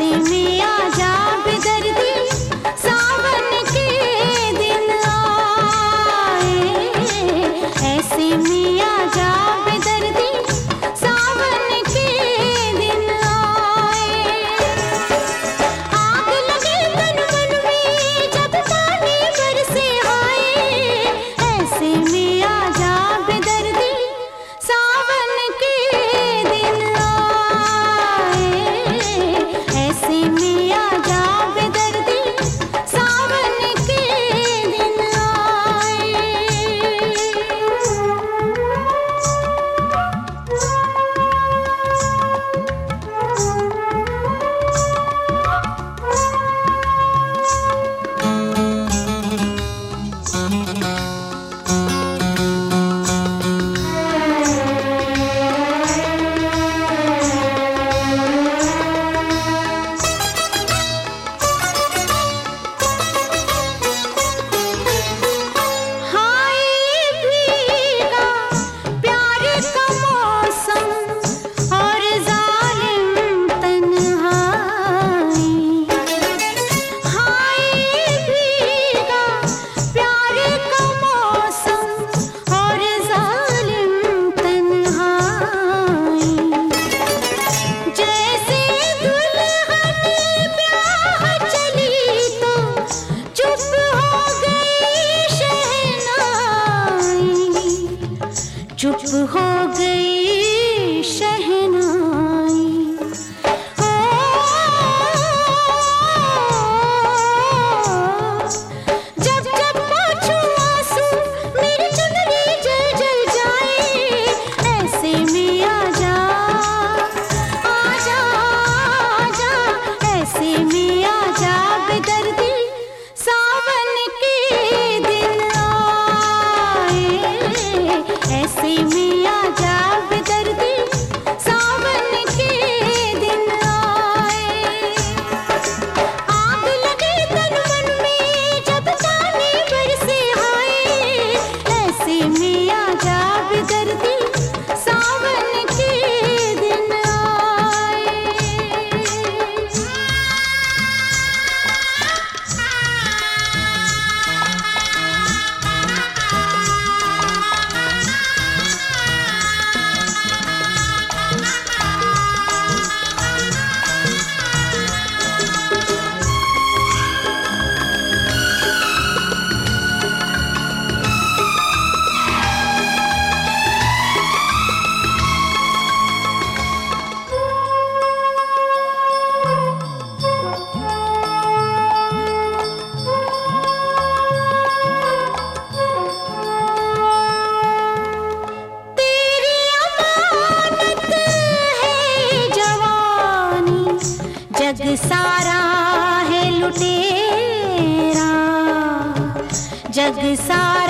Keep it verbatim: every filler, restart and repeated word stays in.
ऐसे में आजा बेदर्दी सावन के दिन आए, ऐसे में आजा बेदर्दी सावन के दिन आए। आग लगे तन मन में जब पानी बरसे आए, ऐसे में आजा बेदर्दी सावन के दिन आए, ऐसे में आजा बेदर्दी सावन के दिन आए। चुप हो गई शहनाई, ओ, जब जब पोंछूं आंसू मेरी चुनरी जल जल जाए, ऐसे में आजा आजा आजा, ऐसे में आजा बेदर्दी सावन के दिन आए, ऐसे में आजा बेदर्दी सावन के दिन आए। आग लगे तन मन में जब ताने बरसे आए, ऐसे में आजा बेदर्दी सावन के दिन आए। जग सारा है लुटेरा, जग सारा